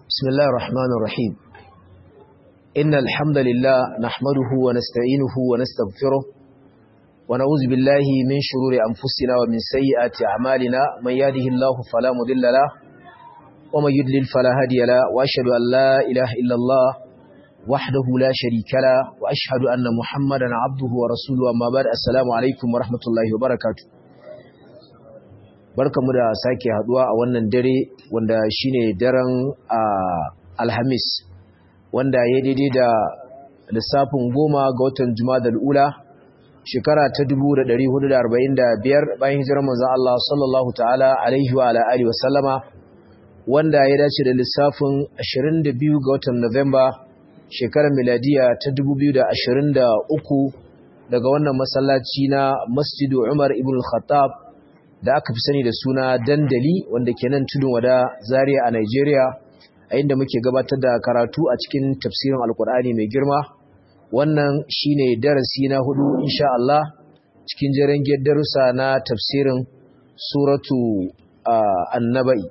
بسم الله الرحمن الرحيم إن الحمد لله نحمده ونستعينه ونستغفره ونعوذ بالله من شرور أنفسنا ومن سيئات أعمالنا من يهده الله فلا مضل له ومن يضلل فلا هادي له وأشهد أن لا إله إلا الله وحده لا شريك له وأشهد أن محمدا عبده ورسوله أما بعد السلام عليكم ورحمة الله وبركاته. Barkamu da sake haduwa a wannan dare wanda shine daren Alhamis wanda ya daidai da lissafin 10 ga watan Jumadal Ula shekara ta 1445 bayan hijirar manzon Allah sallallahu ta'ala alaihi wa ala alihi wa sallama wanda ya dace da lissafin 22 ga watan Nuwamba shekarar miladiya ta 2023 daga wannan masallaci na Masjidu Umar ibn al-Khattab da aka fi sani da suna dandali wanda ke nan tudun wada Zaria a Nigeria a inda muke gabatar da karatu a cikin tafsirin Alkur'ani mai girma. Wannan shine darasi na 4 insha Allah cikin jerengen darussa na tafsirin suratu An-Naba'i.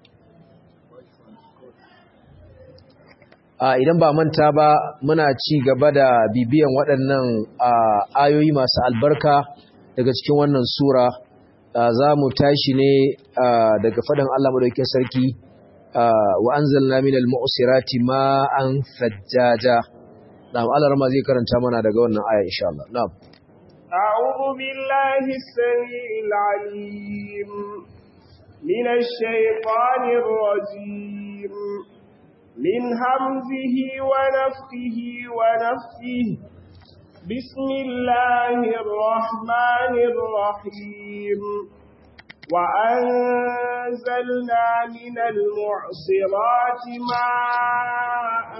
Idan ba manta ba muna ci gaba da bibiyan waɗannan ayoyi masu albarka daga cikin wannan sura. Za mu tashi ne daga faɗin Allah madaukakin sarki wa anzalna minal mu'sirati ma'an fajjaja. Na'am, Allah rama zai karanta mana daga wannan aya insha Allah. Na'am. A'udhu billahi as-sami'il 'alim minash shaitanir rajim. Min hamzihi wa nafthihi wa nafthihi. بسم الله الرحمن الرحيم وأنزلنا من المعصرات ماء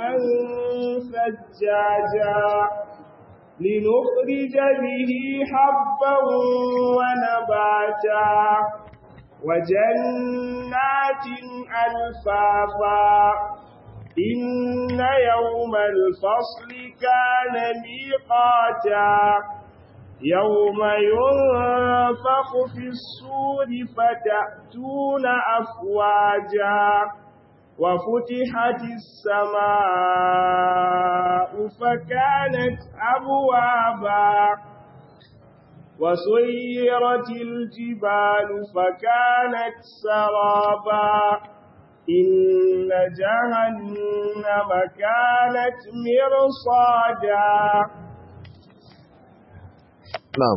ثجاجا لنخرج به حبا ونباتا وجنات ألفافا إن يوم الفصل كان ميقاتا يوم ينفخ في الصور فتأتون أفواجا وفتحت السماء فكانت أبوابا وسيرت الجبال فكانت سرابا إن جهنم كانت مرصادا. نعم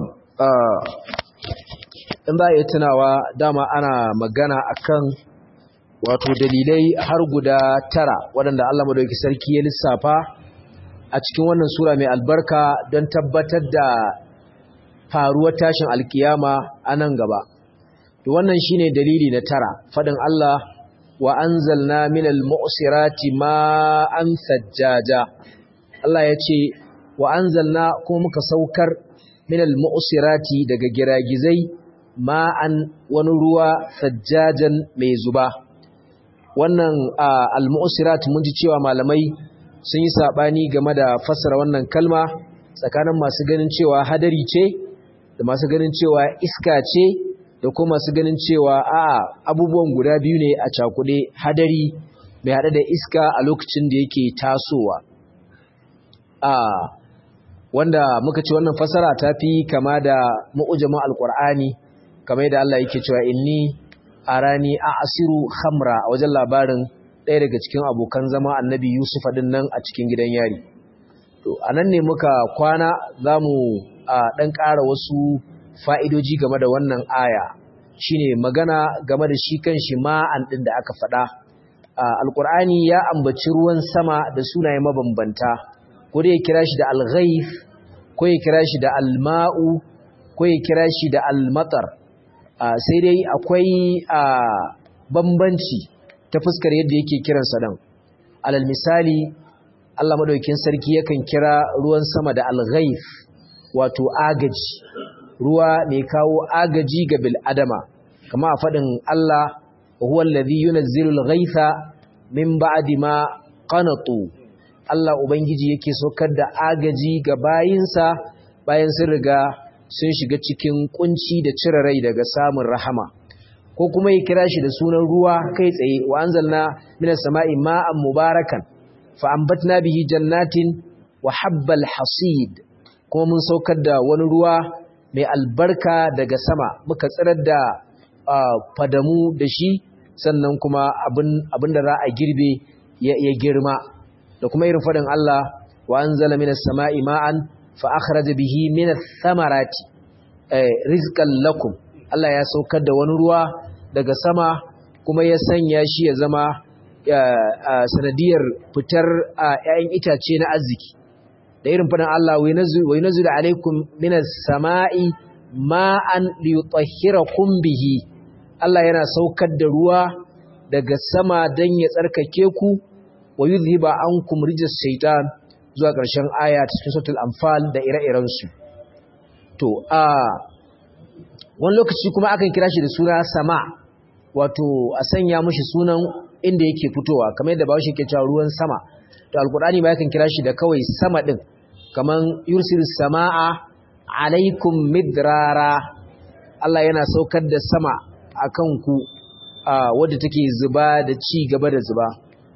in ba ya tunawa dama ana magana akan wato dalilai har guda 9 waɗanda Allah madaukakin sarki ya lissafa a cikin wannan sura mai albarka don tabbatar da faruwar tashin alkiyama a nan gaba. To wannan shine dalili na 9 faɗin Allah wa anzalna minal mu'sirati ma'an sajjaja. Allah ya ce wa anzalna kuma muka saukar minal mu'sirati daga giragizai ma'an wani ruwa sajjajan mai zuba. Wannan al-mu'sirat mun ji cewa malamai sun yi sabani game da fassara wannan kalma tsakanin masu ganin cewa hadari ce da masu ganin cewa iska ce da kuma masu ganin cewa abubuwan guda biyu ne a cakuɗe, hadari mai haɗe da iska a lokacin da yake tasowa. Wanda muka ce wannan fasara ta fi kama da mu'ujamin alƙur'ani kamar yadda Allah yake cewa inni arani a'asiru khamra a wajen labarin ɗaya daga cikin abokan zama annabi Yusuf din nan a cikin gidan yari. To anan ne muka kwana zamu ɗan ƙara wasu fa'idoji game da wannan aya shine magana game da shi kanshi ma'an ɗin da aka faɗa. Alƙur'ani ya ambaci ruwan sama da sunaye mabambanta, ko da ya kira shi da al-ghaif, ko ya kira shi da al-ma'u, ko ya kira shi da al-matar. Sai dai akwai bambanci ta fuskar yadda yake kiransa dan. Alal misali, Allah madaukakin sarki yakan kira ruwan sama da al-ghaif, wato agaji. Ruwa mai kawo agaji ga bil'adama, kama a faɗin Allah, huwa allazi yunazzilu al-ghaitha min ba'di ma qanatu. Allah ubangiji yake saukar da agaji ga bayinsa bayan sun riga sun shiga cikin kunci da cire rai daga samun rahama. ko kuma ya kira shi da sunan ruwa kai tsaye wa anzalna minas sama'i ma'an mubarakan fa ambatna bihi jannatin wa habbal hasid, kuma mun saukar da wani ruwa mai albarka daga sama muka tsirar da fadamu da shi, sannan kuma abin da za a girbe ya girma. Da kuma irin faɗin Allah wa anzala minas sama'i ma'an fa akhraja bihi minath thamarati rizqan lakum, Allah ya saukar da wani ruwa daga sama kuma ya sanya shi ya zama sanadiyar fitar ‘ya'yan itace na arziki. Da irin faɗin Allah wa yunazzilu alaikum minas sama'i ma'an liyutahhirakum bihi, Allah yana saukar da ruwa daga sama don ya tsarkake ku wa yuzhiba ankum rijis shaitan zuwa ƙarshen aya cikin suratul anfal da ire-irensu. To wani lokaci kuma akan kira shi da suna sama, wato a sanya mushi sunan inda yake fitowa kamar yadda Bahaushe ke cewa ruwan sama. To alkur'ani ma yakan kira shi da kawai sama din, kaman yursilis samaa alaikum midrara, Allah yana saukar da sama akan ku wadda take zuba da ci gaba da zuba.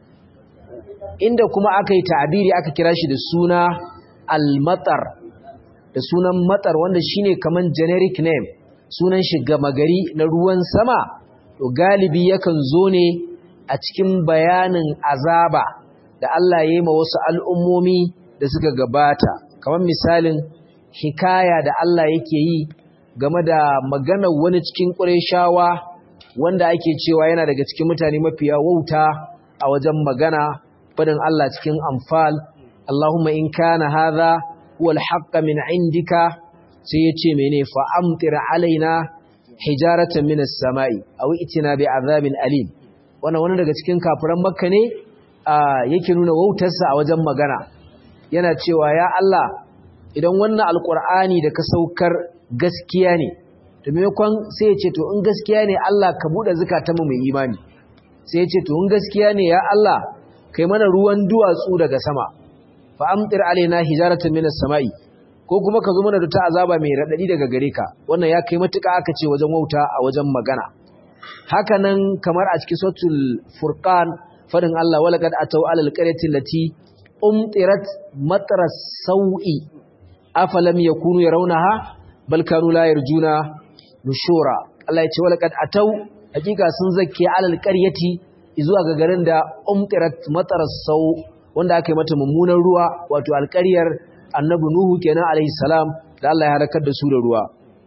Inda kuma aka yi ta'abiri aka kira shi da suna al-matar, da sunan matar wanda shine kaman generic name, sunan shi gama gari na ruwan sama, to galibi yakan zo ne a cikin bayanin azaba da Allah ya yi ma wasu al'ummomi da suka gabata, kamar misalin hikaya da Allah yake yi game da maganar wani cikin Qurayshawa wanda ake cewa yana daga cikin mutane mafiya wauta a wajen magana, fadin Allah cikin Anfal, Allahumma in kana hadha huwa al-haqqa min indika, sai yace mene fa amtir alaina hijaratan minas sama'i aw itina bi azabin alim. Wannan wani daga cikin kafiran Makka ne yake nuna wautarsa a wajen magana, yana cewa ya Allah idan wannan alqur'ani da ka saukar gaskiya ne, to maimakon sai ya ce to in gaskiya ne Allah ka bude zakatanmu mai imani, sai ya ce to in gaskiya ne ya Allah kai mana ruwan duwatsu daga sama, fa amtir alaina hijaratan minas sama'i, ko kuma ka zo mana da ta azaba mai radadi daga gare ka. Wannan ya kai matuƙa aka ce wajen wauta a wajen magana. Haka nan kamar a cikin suratul furqan fadin Allah walaqad ataw alal qaryati allati umtirat matras sau'i afalam yakunu yarawnaha bal kanu la yarjuna nushura. Allah ya ce walaqad ataw, hakika sun zakke alal qaryati zuwa ga garin da umtirat matras sau, wanda aka yi mata mummunan ruwa, wato alƙaryar annabi Nuhu kenan alayhi salam, da Allah ya halakar da su da ruwa.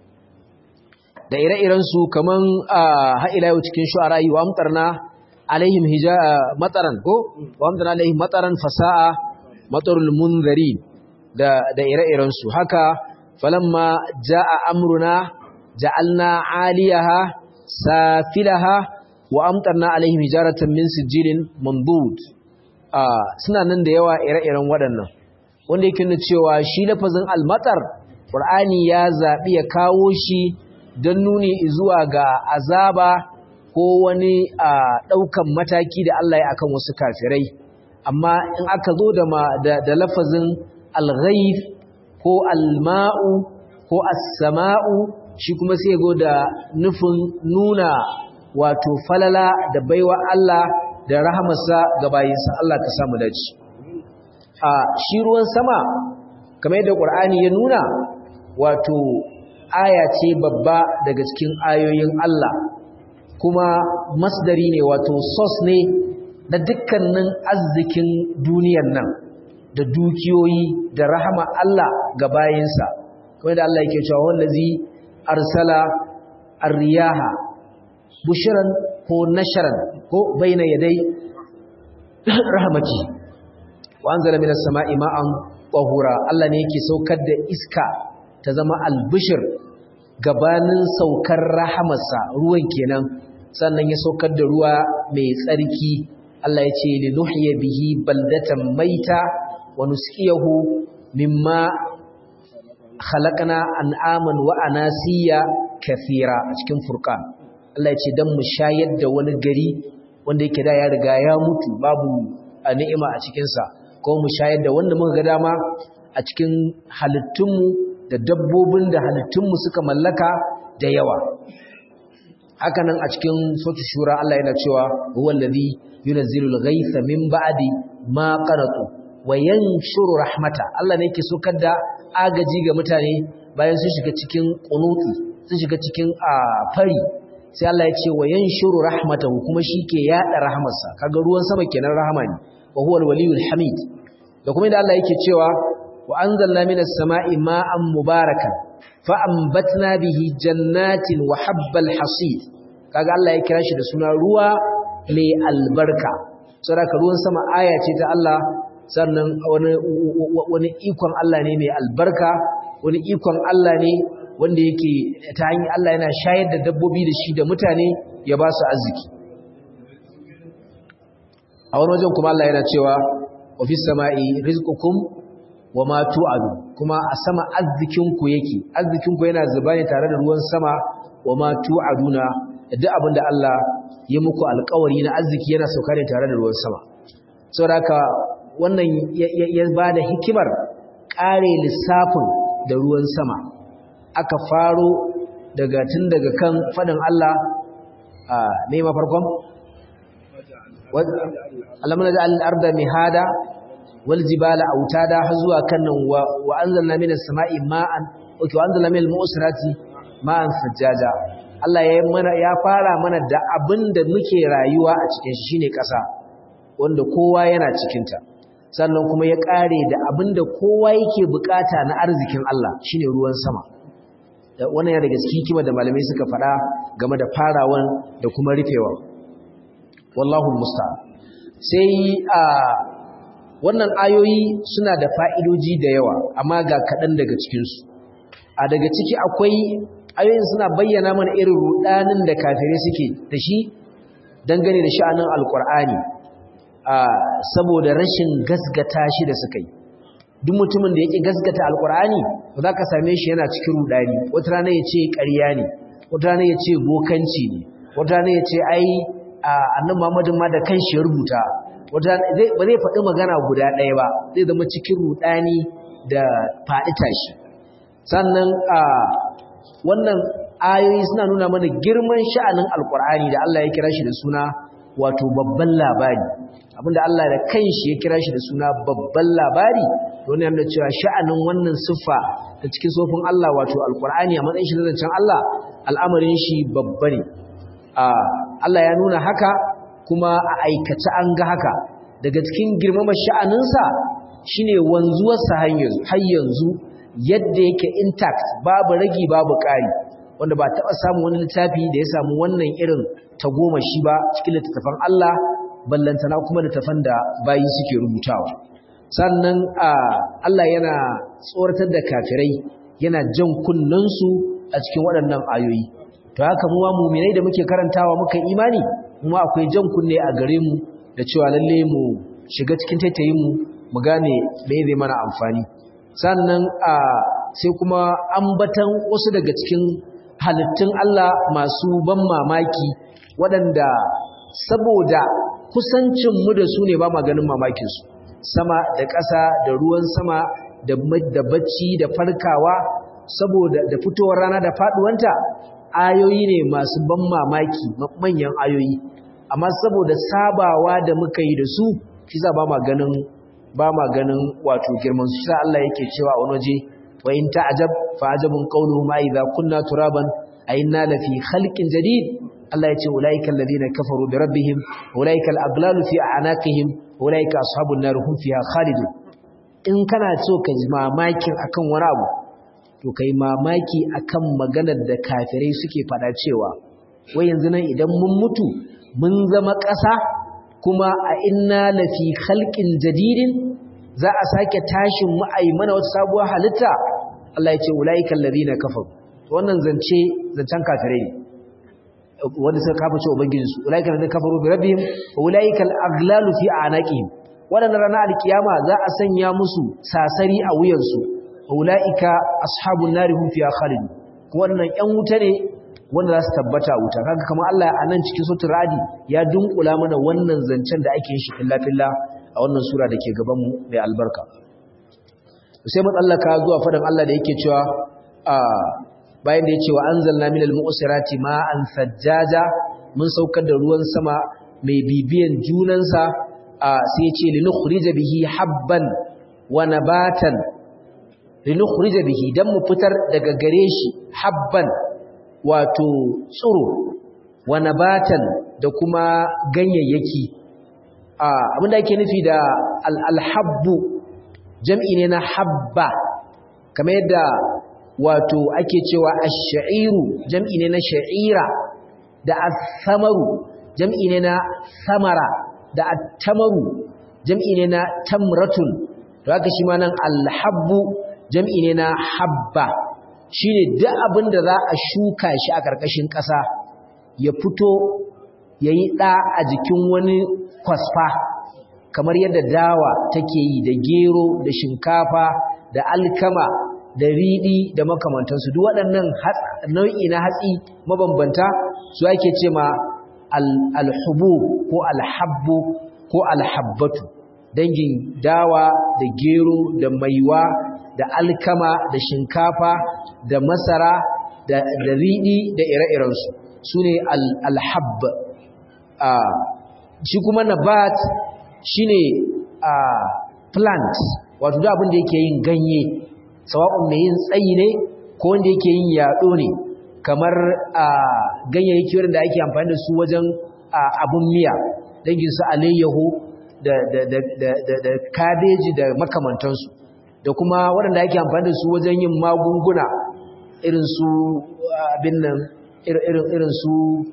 Da ire-iren su kaman ha ila yau cikin shu'ara wa amtarna alaihim mataran ko wa amtarna alaihim mataran fasaa matarul munzirin, da ire-iren su. Haka falamma jaa amruna ja'alna 'aliyaha safilaha wa amtarna alaihim hijaratan min sijilin mandud. Suna nan da yawa ire-iren waɗannan, wanda yake nuna cewa shi lafazin almatar Qur'ani ya zaɓi ya kawo shi don nuni zuwa ga azaba ko wani ɗaukan mataki da Allah ya akan wasu kafirai. Amma in aka zo da lafazin alghaif ko alma'u ko as-sama'u, shi kuma sai go da nufin nuna wato falala da baiwa Allah da rahamarsa ga bayinsa. Allah ka samu dace. Shi ruwan sama kamar yadda Qur'ani ya nuna, wato aya ce babba daga cikin ayoyin Allah, kuma masdari ne, wato source ne na dukkanin arzikin duniyar nan da dukiyoyi da rahama Allah ga bayinsa. kamar yadda Allah yake cewa wallazi arsala ar-riyaha bushran ko nashran ko baina yaday rahmati wa anzala minas sama'i ma'an tahura. Allah ne yake saukar da iska ta zama albishir gabanin saukar rahamarsa, ruwan kenan, sannan ya saukar da ruwa mai tsarki. Allah ya ce li nuhyiya bihi baldatan maita wa nusqiyahu mimma khalaqna an'aman wa anasiya kathira a cikin Furqan. Allah ya ce dan mu shayar da wani gari wanda yake da ya riga ya mutu babu ni'ima a cikin sa, ko mu shayar da wanda muka ga dama a cikin halittunmu da dabbobin da halittunmu suka mallaka da yawa. hakanan a cikin suratul shura Allah yana cewa huwal ladhi yunazzilul ghaitha min ba'di ma qanatu wa yanshuru rahmata. Allah ne yake sokar da agaji ga mutane bayan sun shiga cikin qunuti, sun shiga cikin fari, sai Allah ya ce wa yanshuru rahmatahu, kuma shike yada rahmarsa. Kaga ruwan sama kenan rahama ne, wa huwal waliyul hamid. Da kuma inda Allah yake cewa wa anzalna minas sama'i ma'an mubarakan fa ambatna bihi jannatin wa habbal hasid. Kaga Allah ya kira shi da suna ruwa mai albarka. Saboda ruwan sama aya ce ta Allah, sannan wani ikon Allah ne mai albarka, wani ikon Allah ne wanda yake ta hanyar Allah yana shayar da dabbobi da shi da mutane ya ba su arziki. A wani wajen kuma Allah yana cewa wa fis sama'i rizqukum wa ma tu'adu, kuma a sama arzikinku yake, arzikinku yana zuba ne tare da ruwan sama, wa ma tu'aduna, duk abinda Allah ya muku alƙawari na arziki yana sauka ne tare da ruwan sama. Saboda haka wannan ya bada hikimar ƙare lissafin da ruwan sama. Aka faro tun daga kan fadin Allah ne mafarkon alamna da al-arda mihada wal jibala autada har zuwa kannan wa anzalna minas sama'i ma'an wa anzalna minal mu'sirati ma'an sajjaja. Allah ya fara mana da abinda muke rayuwa a cikin shi shine ƙasa wanda kowa yana cikin ta, sannan kuma ya ƙare da abinda kowa yake bukata na arzikin Allah shine ruwan sama. Wannan yana daga cikin hikima da malamai suka faɗa game da farawan da kuma rufewa. Wallahu musta'an. Sai wannan ayoyi suna da fa'idoji da yawa, amma ga kaɗan daga cikinsu. Daga ciki akwai ayoyin suna bayyana mana irin rudanin da kafirai suke da shi dangane da sha'anin alkur'ani saboda rashin gasgata shi da suka yi. Duk mutumin da yake gasgata alkur'ani ba za ka same shi yana cikin rudani. Wata rana ya ce ƙarya ne, wata rana ya ce bokanci ne, wata rana ya ce ai annabi Muhammadin ma da kanshi ya rubuta, wata rana ba zai faɗi magana guda ɗaya ba, zai zama cikin rudani da faɗi tashi. Sannan wannan ayoyi suna nuna mana girman sha'anin alkur'ani da Allah ya kira shi da suna wato babban labari. Abinda Allah da kanshi ya kira shi da suna babban labari, don yana cewa sha'anin wannan siffa da cikin sofin Allah wato alkur'ani a matsayin shi na zancen Allah, al'amarin shi babba ne. Allah ya nuna haka kuma a aikace an ga haka. Daga cikin girmamar sha'aninsa shine wanzuwarsa har yanzu yadda yake intact, babu ragi babu ƙari, wanda ba taɓa samun wani littafi da ya samu wannan irin tagomashi ba cikin littattafan Allah, ballantana kuma littattafan da bayi suke rubutawa. Sannan Allah yana tsoratar da kafirai, yana jan kunnensu a cikin waɗannan ayoyi. To haka mu mu'minai da muke karantawa muka imani, kuma akwai jan kunne a gare mu da cewa lalle mu shiga cikin taitayin mu gane me zai mana amfani. Sannan sai kuma ambatan wasu daga cikin halittun Allah masu ban mamaki waɗanda saboda kusancinmu da su ne ba ma ganin mamakinsu. Sama da ƙasa da ruwan sama da bacci da farkawa, saboda da fitowar rana da faɗuwanta, ayoyi ne masu ban mamaki, manyan ayoyi. Amma saboda sabawa da muka yi da su, shi za ba ma ganin wato girman su. Sai Allah yake cewa a wani waje, wa in ta'jab fa ajabun qawluhum a idza kunna turaban a inna lafi khalqin jadid. Allah ya ce ulaika alladhina kafaru bi rabbihim ulaika al-aghlalu fi a'naqihim ulaika ashabun nar hum fiha khalidun. In kana so ka ji mamakin akan wani abu, to kai mamaki akan maganar da kafirai suke fada cewa wai yanzu nan idan mun mutu mun zama ƙasa kuma a inna lafi khalqin jadidin, za a sake tashin mu ai mana wata sabuwar halitta. Allah ya ce ulaika alladhina kafaru. Wannan zancen kafirai ne wanda suka kafa ubangijin su. Ulaika alladhina kafaru bi rabbihim wa ulaika al-aghlalu fi a'naqihim. Wannan ranar alkiyama za a sanya musu sasari a wuyansu. Ulaika ashabun nar hum fiha khalidun. Wannan ƴan wuta ne wanda za su tabbata a wuta. Kaga kamar Allah a nan cikin suratul Ra'd ya dunkula mana wannan zancen da ake yin shi filla a wannan sura da ke gaban mu mai albarka. Sai mu tsallaka zuwa fadan Allah da yake cewa bayan da yace wa anzalna minal mu'sirati ma'an sajjaja mun saukar da ruwan sama mai bibiyan junansa sai yace linukhrija bihi habban wa nabatan linukhrija bihi dan mu fitar daga gare shi habban wato tsuro wa nabatan da kuma ganyayyaki abinda ake nufi da alhabbu jam'i ne na habba kamar yadda wato ake cewa ash-sha'iru jam'i ne na sha'ira da as-samaru jam'i ne na samara da at-tamaru jam'i ne na tamratun to haka shi ma nan alhabbu jam'i ne na habba shine duk abin da za a shuka shi a ƙarƙashin ƙasa ya fito yayi ɗa a jikin wani kwasfa kamar yadda dawa take yi da gero da shinkafa da alkama da riɗi da makamantansu duk waɗannan nau'i na hatsi mabambanta su ake ce ma alhubu ko alhabbu ko alhabbatu dangin dawa da gero da maiwa da alkama da shinkafa da masara da riɗi da ire-irensu su ne alhabb shi kuma nabat shi ne plant wato da abin da yake yin ganye sawa'un mai yin tsayi ne ko wanda yake yin yaɗo ne kamar ganyayyaki wanda ake amfani da su wajen abun miya dangin su alayyahu da kabeji da makamantansu da kuma waɗanda ake amfani da su wajen yin magunguna irin su abin nan irin su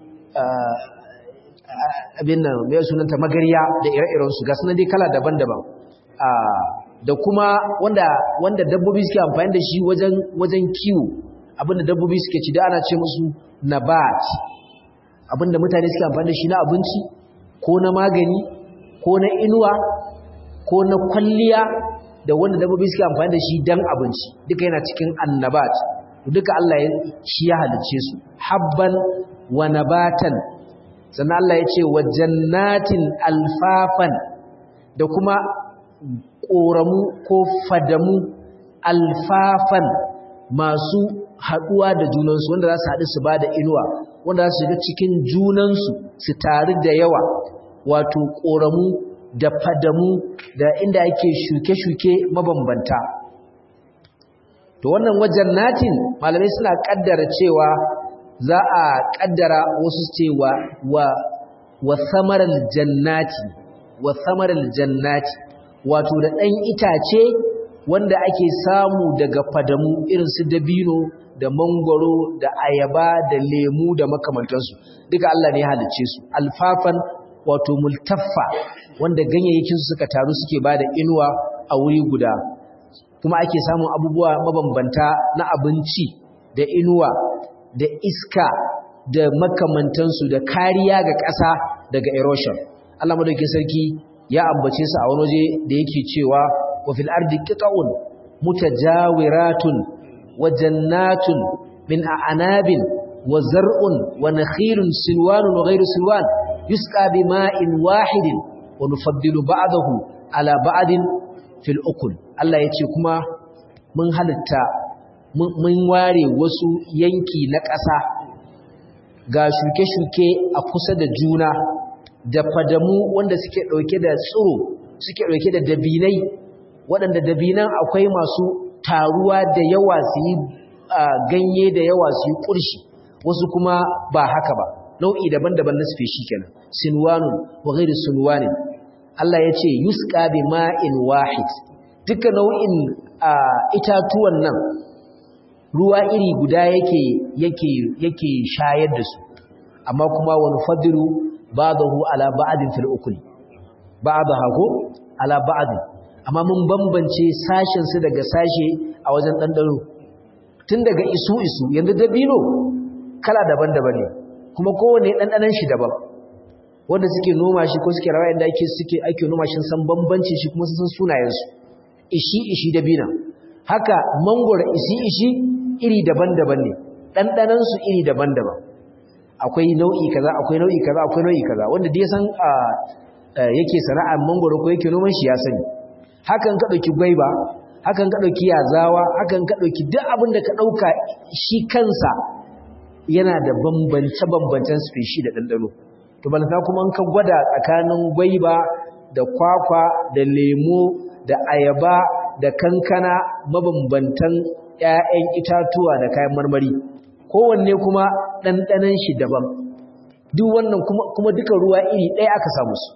abin nan mai sunanta magariya da ire-irensu ga sunan dai kala daban-daban da kuma wanda dabbobi suke amfani da shi wajen kiwo abinda dabbobi suke ci da ana ce musu nabat abinda mutane suke amfani da shi na abinci ko na magani ko na inuwa ko na kwalliya da wanda dabbobi suke amfani da shi dan abinci duka yana cikin annabat duka Allah shi ya halice su habban wa nabatan sannan Allah ya ce wa jannatin alfafan da kuma ƙoramu ko fadamu alfafan masu haɗuwa da junansu wanda za su haɗu su ba da inuwa wanda za su shiga cikin junansu su taru da yawa wato ƙoramu da fadamu da inda ake shuke-shuke mabambanta to wannan wajen natin malamai suna ƙaddara cewa za a ƙaddara wasu cewa wa samaral jannati wato da ɗan itace wanda ake samu daga fadamu irin su dabino da mangwaro da ayaba da lemu da makamantansu duka Allah ne halicce su alfafan wato multaffa wanda ganyayyakin su suka taru suke bada inuwa a wuri guda kuma ake samun abubuwa mabambanta na abinci da inuwa da iska da makamantansu da kariya ga ƙasa daga erosion Allah madaukakin sarki ya ambace su a wani waje da yake cewa wa fil ardi qita'un mutajawiratun wa jannatun min a'nabin wa zar'un wa nakhilun sinwanun wa ghayru sinwan yusqa bima'in wahidin wa nufaddilu ba'dahu ala ba'din fil ukul Allah yace kuma mun halitta mun ware wasu yanki na ƙasa ga shuke-shuke a kusa da juna da fadamu wanda suke ɗauke da tsiro suke ɗauke da dabinai waɗanda dabinan akwai masu taruwa da yawa su yi ganye da yawa su yi ƙurshi wasu kuma ba haka ba nau'i daban-daban na species kenan sinwanun wa ghairu sinwanin Allah ya ce yusqa bi ma'in wahid duka nau'in itatuwan nan ruwa iri guda yake shayar da su amma kuma wani fadilu ba'dahu ala ba'din fil ukul ba'dahu ko ala ba'din amma mun bambance sashen su daga sashe a wajen dandano tun daga isu yanzu dabino kala daban-daban ne kuma kowanne dandanan shi daban wanda suke noma shi ko suke rawa inda ake noma shi san bambancin shi kuma sun sunayen su ishi dabina haka mangoro ishi iri daban-daban ne dandanan su iri daban-daban akwai nau'i kaza akwai nau'i kaza akwai nau'i kaza wanda dai san yake sana'ar mangoro ko yake noman shi ya sani hakan ka dauki gwaiba hakan ka dauki yazawa, hakan ka dauki duk abin da ka dauka shi kansa yana da bambance-bambancen species da dandano. To balanta kuma an ka gwada tsakanin gwaiba da kwakwa da lemo da ayaba da kankana mabambantan ƴaƴan itatuwa da kayan marmari, kowanne kuma ɗanɗanon shi daban. Duk wannan kuma duka ruwa iri ɗaya aka samu su.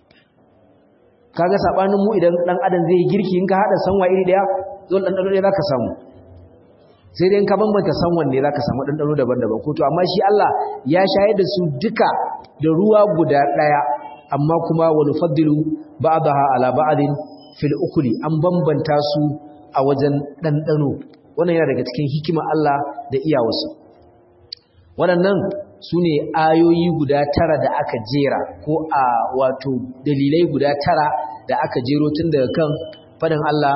Kaga sabanin mu idan dan adam zai girki in ka hada sanwa iri ɗaya zo ɗanɗano ɗaya zaka samu. Sai dai in ka bambanta sanwan ne zaka samu ɗanɗano daban-daban. Ko to amma shi Allah ya shayar da su duka da ruwa guda ɗaya, amma kuma wa nufaddilu ba'daha ala ba'din fil ukuli, an bambanta su a wajen ɗanɗano. Wannan yana daga cikin hikimar Allah da iyawarsa. Waɗannan su ne ayoyi guda 9 da aka jera, ko a wato dalilai guda 9 da aka jero tun daga kan faɗin Allah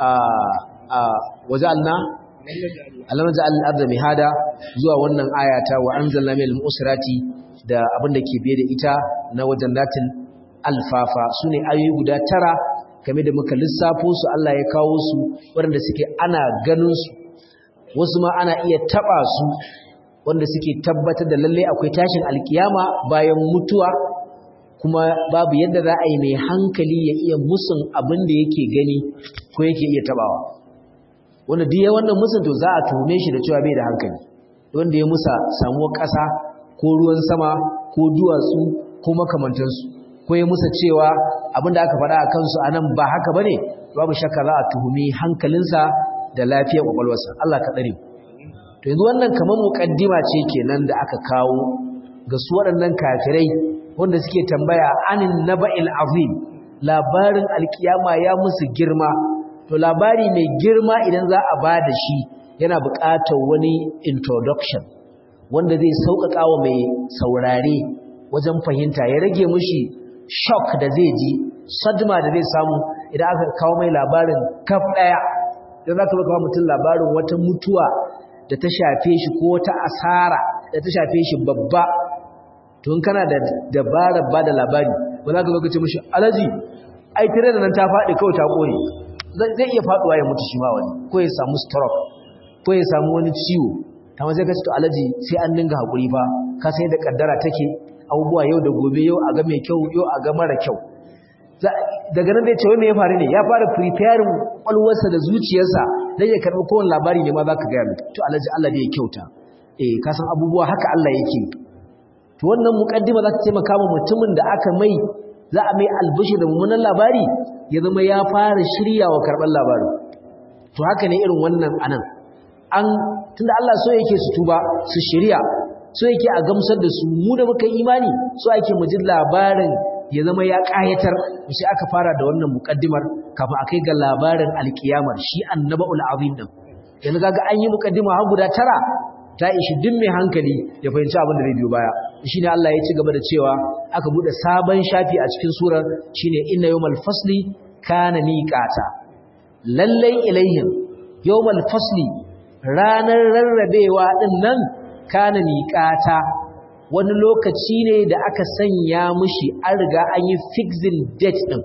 waja'alna alam naj'al al-ardha mihada zuwa wannan ayata wa anzalna minal mu'sirati da abin da ke biye da ita na wajannatin alfafa. Su ne ayoyi guda 9 game da muka lissafo su, Allah ya kawo su waɗanda suke ana ganin su, wasu ma ana iya taɓa su, wanda suke tabbatar da lalle akwai tashin alkiyama bayan mutuwa, kuma babu yadda za a yi mai hankali ya iya musun abin da yake gani ko yake iya tabawa. Wanda duk wannan musun to za a tuhume shi da cewa bai da hankali. Wanda ya musa samuwar ƙasa ko ruwan sama ko duwatsu ko makamantansu, ko ya musa cewa abin da aka faɗa a kansu a nan ba haka bane, babu shakka za a tuhumi hankalinsa da lafiyar kwakwalwarsa. Allah ka tsare. To yanzu wannan kamar muqaddima ce kenan da aka kawo ga su waɗannan kafirai wanda suke tambaya anin naba'il azim, labarin alkiyama ya musu girma. To labari mai girma idan za a bada shi yana buƙatar wani introduction wanda zai sauƙaƙa wa mai saurare wajen fahimta, ya rage mishi shock da zai ji, sadma da zai samu idan aka kawo mai labarin kaf ɗaya. Idan za ka kawo mutum labarin wata mutuwa da ta shafe shi ko wata asara da ta shafe shi babba, to in kana da dabarar ba da labari ba za ka zo ka ce mishi alaji ai tare da nan ta faɗi kawai ta ƙone. Zai iya faɗuwa ya mutu shi ma wani, ko ya samu stroke ko ya samu wani ciwo. Ta ma sai ka ce to alaji sai an dinga haƙuri fa, ka sai da kaddara take, abubuwa yau da gobe, yau a ga mai kyau yau a ga mara kyau. Daga nan zai ce wani ya faru ne, ya fara preparing ƙwalwarsa da zuciyarsa dan ya karɓi kowane labari ne ma za ka gaya mutu. To alaji Allah bai kyauta, ka san abubuwa haka Allah yake. To wannan muƙaddima za ta taimaka wa mutumin da aka mai za a mai albishir da mummunan labari ya zama ya fara shirya wa karɓar labarin. To haka ne irin wannan anan, tunda Allah so yake su tuba su shirya, so yake a gamsar da su, mu da muka imani so ake mu ji labarin ya zama ya ƙayatar. Sai aka fara da wannan muƙaddimar kafin a kai ga labarin alkiyamar, shi annaba'ul azim din. Yanzu kaga an yi muƙaddima har guda 9 ta ishi duk mai hankali ya fahimci abin da zai biyo baya. Shine Allah ya ci gaba da cewa aka bude sabon shafi a cikin surar, shine inna yawmal fasli kana miqata. Lallai ilaihim yawmal fasli, ranar rarrabewa din nan, kana miqata, wani lokaci ne da aka sanya mushi, an riga an yi fixing date din.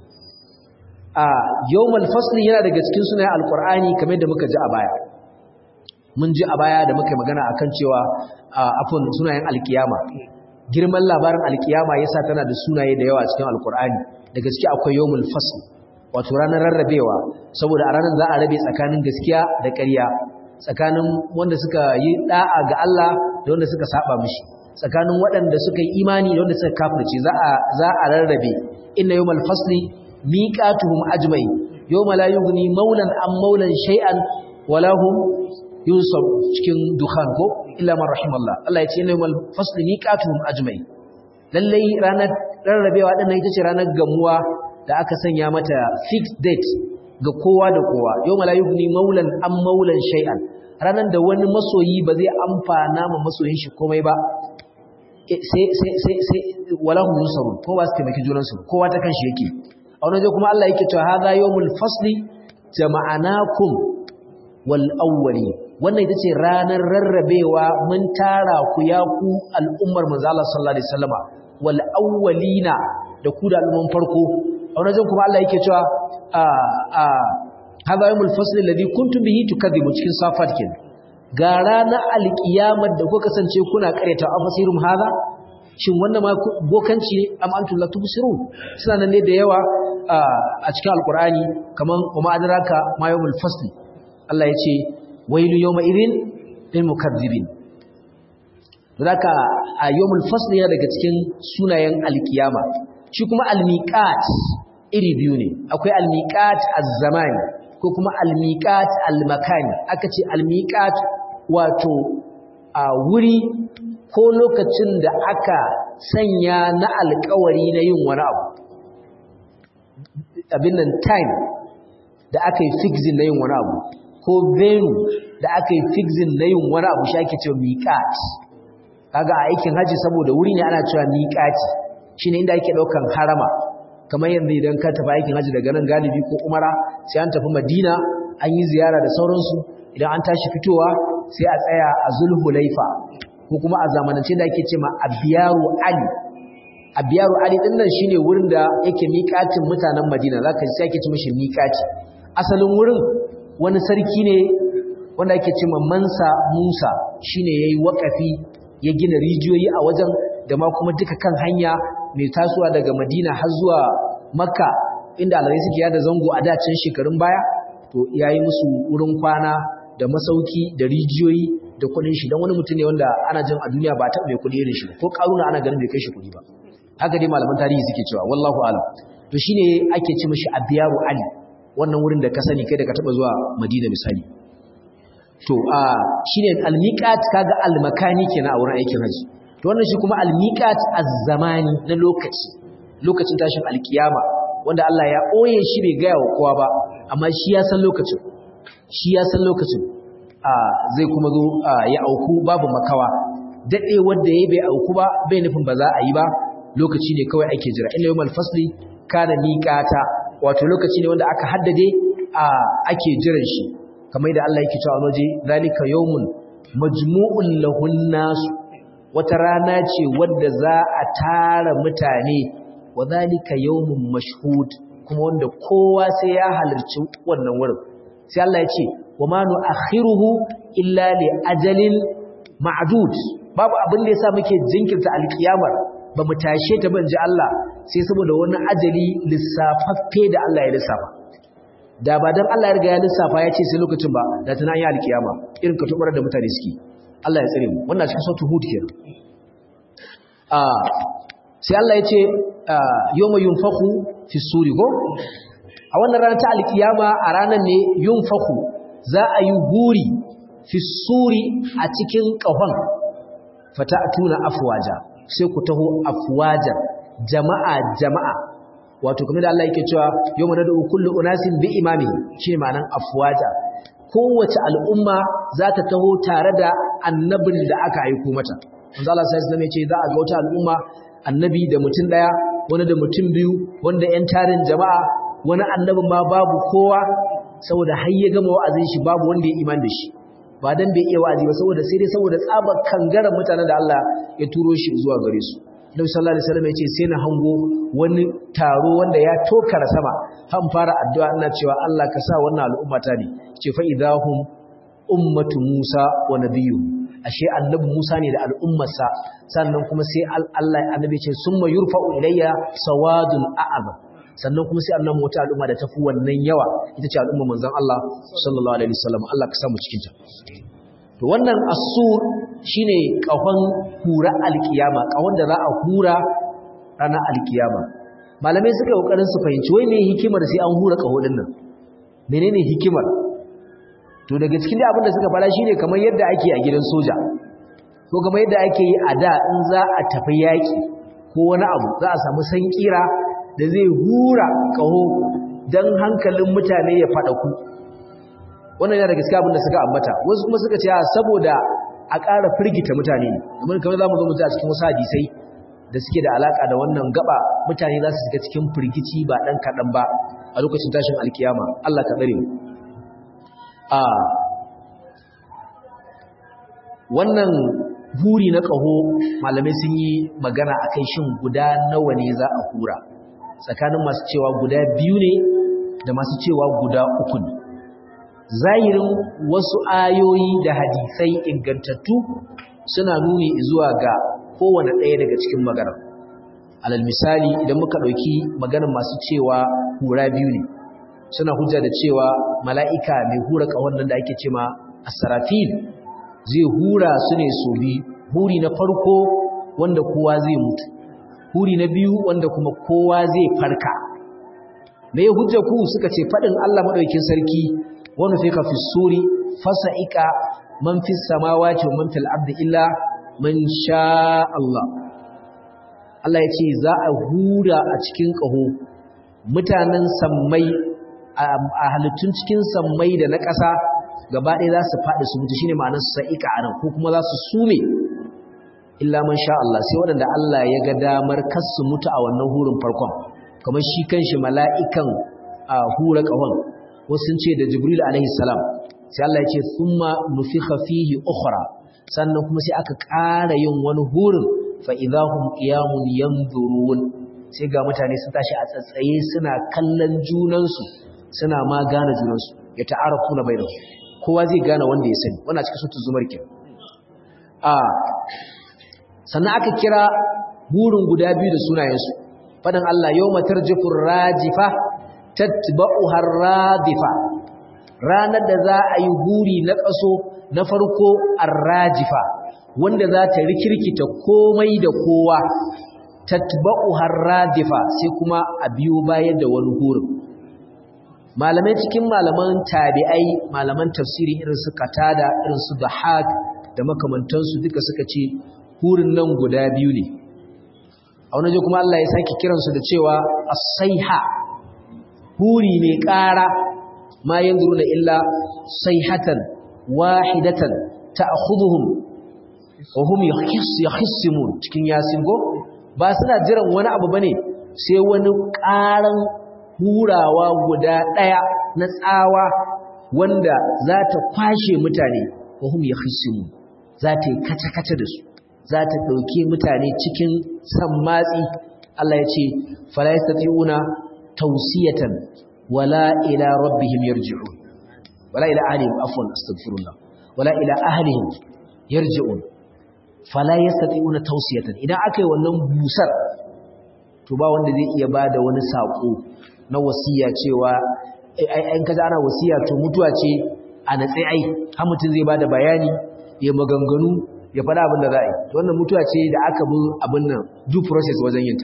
Yawmal fasli yana daga cikin sunayen alqur'ani kamar yadda muka ji a baya. Mun ji a baya da muka magana akan cewa afwan sunayen alkiyama, girman labarin alkiyama yasa tana da sunaye da yawa cikin alqur'ani. Daga ciki akwai yawmul fasl, wato ranar rarrabewa, saboda a ranar za a rabe tsakanin gaskiya da ƙarya, tsakanin wanda suka yi da'a ga Allah da wanda suka saba mishi, tsakanin waɗanda suka yi imani da wanda suka kafirce. za a rarrabe. inna yawmal fasli miqatuhum ajma'in yawma la yughni maulan am maulan shay'an wala hum yusab, cikin dukhan ko illa man rahimallah. Allah ya ce inna yawmal fasli miqatuhum ajma'in. Lallai ranar rarrabewa din ita ce ranar gamuwa da aka sanya mata fixed date ga kowa da kowa. Yawma la yughni maulan am maulan shay'an, ranar da wani masoyi ba zai amfana ma masoyin shi komai ba, sai wala hum yusarun, ko ba su taimaki junansu, kowa ta kanshi yake. A wani waje kuma Allah yake cewa hadha yawmul fasli jama'anakum wal awwali, wannan ita ce ranar rarrabewa, mun tara ku ya ku al'ummar manzo Allah sallallahu alaihi wasallama, wal awwalina, da ku da al'umman farko. A wani waje kuma Allah yake cewa hadha yawmul fasl alladhi kuntum bihi tukadhibu cikin safat kin ga ranar alkiyamar da kuka kasance kuna kareta afasirum hadha shin wannan ma bokanci ne am antum la tubsirun suna nan ne da yawa a cikin alqur'ani kaman kuma adraka ma yawmul fasl Allah yace wailu yawma idin lil mukaththibin zaka a yawmul fasl ya daga cikin sunayen alkiyama shi kuma almiqat iri biyu ne akwai almiqat az-zamani ko kuma almiqat al-makani aka ce almiqat wato a wuri ko lokacin da aka sanya na alƙawari na yin wani abu abin nan time da aka yi fixing na yin wani abu ko venue da aka yi fixing na yin wani abu shi ake cewa miqat kaga a aikin haji saboda wuri ne ana cewa miqati shine inda ake daukan harama kamar yanzu idan ka tafi aikin haji daga nan galibi ko umara sai an tafi Madina an yi ziyara da sauransu idan an tashi fitowa sai a tsaya a Zulhulaifa ko kuma a zamanance da ake cewa Abiyaru Ali din nan shine wurin da yake miƙatin mutanen Madina zaka ji sai ake ce mishi miƙati asalin wurin wani sarki ne wanda ake cewa Mansa Musa shine yayi wakafi ya gina rijiyoyi a wajen da ma kuma duka kan hanya mai tasowa daga Madina har zuwa Makka inda alhazai suke yada zango a dacin shekarun baya to yayi musu wurin kwana da masauki da rijiyoyi da kudin shi dan wani mutum ne wanda ana jin a duniya ba ta mai kudi irin shi ko karuna ana ganin bai kai shi kudi ba haka dai malaman tarihi suke cewa wallahu alam to shine ake ce mishi Abiyaru Ali wannan wurin da ka sani kai da ka taba zuwa Madina misali to shine al-miqat kaga al-makani kenan a wurin aikin haji to wannan shi kuma al-miqat az-zamani na lokacin tashin alkiyama wanda Allah ya oye shi bai ga kowa ba amma shi ya san lokacin zai kuma zo ya auku babu makawa dade wanda yayi bai auku ba bai nufin ba za a yi ba lokaci ne kawai ake jira inna yawmal fasli kana miqata wato lokaci ne wanda aka haddade ake jiran shi kamar da Allah yake cewa waje zalika yawmun majmu'un lahun nas wata rana ce wadda za a tara mutane wa zalika yawmun mashhud kuma wanda kowa sai ya halarci wannan wurin sai Allah ya ce wa ma nu'akhiruhu illa li ajalin ma'dud babu abin da yasa muke jinkirta alkiyamar ba mu tashe ta ban ji Allah sai saboda wani ajali lissafaffe da Allah ya lissafa da ba dan Allah ya riga ya lissafa ya ce sai lokacin ba da tana yi alkiyama irin ka tubar da mutane suke Allah ya tsare mu wannan cikin sautu hud kenan sai Allah ya ce yawma yunfakhu fi suri go a wannan ranar ta alkiyama a ranar ne yunfakhu za a yi guri fi suri a cikin kahon fata'tuna afwaja sai ku taho afwaja jama'a wato kuma da Allah yake cewa yawma nad'u kullu unasin bi imami shi ma'anan afwaja kowace al'umma za ta taho tare da annabin da aka aiko mata manzo Allah sai ya ce za a ga wata al'umma annabi da mutum daya wani da mutum biyu wanda ƴan tarin jama'a wani annabin ma babu kowa saboda har ya gama wa'azin shi babu wanda ya imani da shi ba dan bai iya wa'azi ba saboda tsabar kangaran mutanen da Allah ya turo shi zuwa gare su Nabi sallallahu alaihi wasallam yace sai na hango wani taro wanda ya tokara sama han fara addu'a ina cewa Allah ka sa wannan al'ummata ne ce fa idahum ummatu Musa wa nabiyyu ashe annabi Musa ne da al'ummarsa sannan kuma sai Allah annabi ce summa yurfa'u ilayya sawadun a'azam sannan kuma sai annabi wata al'umma da tafi wannan yawa ita ce al'umma manzon Allah sallallahu alaihi wasallam Allah ka sa mu cikin ta to wannan asur shine kahon hura alkiyama kahon da za a hura ranar alkiyama malamai suka yi kokarin su fahimci wai me hikimar sai an hura kaho din nan menene hikimar to daga cikin abin da suka fara shine kamar yadda ake a gidan soja ko kamar yadda ake yi a da in za a tafi yaki ko wani abu za a samu sankira da zai hura kaho dan hankalin mutane ya fada ku wannan yana da gaskiya abin da suka ambata wasu kuma suka ce saboda a ƙara firgita mutane kamar zamu zo mu ji a cikin wasu hadisai da suke da alaka da wannan gaba mutane za su shiga cikin firgici ba dan kadan ba a lokacin tashin alkiyama Allah ka tsare mu wannan huri na kaho malamai sun yi magana akan shin guda nawa ne za a hura tsakanin masu cewa guda biyu ne da masu cewa guda uku ne zahirin wasu ayoyi da hadisai ingantattu suna nuni zuwa ga kowane ɗaya daga cikin magana. Alal misali idan muka ɗauki maganar masu cewa hura biyu ne, suna hujja da cewa mala'ika mai hura ƙahon nan da ake ce ma as-sarafil zai hura su ne so biyu, huri na farko wanda kowa zai mutu, huri na biyu wanda kuma kowa zai farka. Me ya hujja ku suka ce faɗin Allah maɗaukin sarki wani fika fi suri fasa'ika man fi samawati wa man fil ardi illa man sha Allah. Allah ya ce za a hura a cikin ƙaho mutanen sammai a halittun cikin sammai da na ƙasa gaba ɗaya za su faɗi su mutu, shine ma'anar sa'ika a nan, ko kuma za su sume illa man sha Allah, sai waɗanda Allah ya ga damar kar su mutu a wannan hurin farkon, kamar shi kanshi mala'ikan hura ƙahon. Wasu sun ce da Jibril alaihi salam, sai Allah ya ce thumma nufikha fihi ukhra, sannan kuma sai aka ƙara yin wani hurin fa idahum qiyamun yanzurun, sai ga mutane sun tashi a tsatsaye suna kallon junansu, suna ma gane junansu, ya ta'arafuna bainahum, kowa zai gane wanda ya sani. Wannan cikin suratul zumar ke. Sannan aka kira hurin guda biyu da sunayensu, fadan Allah yawma tarjifur rajifa tatba'uha ar-radifa, ranar da za a yi huri na kaso na farko ar-rajifa wanda za ta rikirkita komai da kowa, tatba'uha ar-radifa, sai kuma a biyo bayan da wani hurin. Malamai cikin malaman tabi'ai, malaman tafsiri irin su Qatada, irin su Dhahak da makamantansu duka suka ce hurin nan guda biyu ne. A wani je kuma Allah ya saki kiransu da cewa as-sayha, huri ne ƙara, ma yanzuruna illa sayhatan wahidatan ta'khudhuhum wa hum yakhisimun cikin Yasin go, ba suna jiran wani abu bane sai wani ƙaran hurawa guda ɗaya na tsawa wanda za ta kwashe mutane, wa hum yakhisimun, za ta yi kace-kace da su, za ta ɗauki mutane cikin sammatsi. Allah ya ce fala yastati'una tawsiyatan wala ila rabbihim yarji'un, wala ila ahlihim, afwan astaghfirullah, wala ila ahlihim yarji'un, fala yastati'una tawsiyatan. Idan aka yi wannan busar to ba wanda zai iya bada wani sako na wasiya cewa ai kaza ana wasiya to mutuwa ce a natsi, ai har mutum zai bada bayani ya maganganu ya faɗa abin da za a yi. Wannan mutuwa ce da aka bi abin nan due process wajen yinta.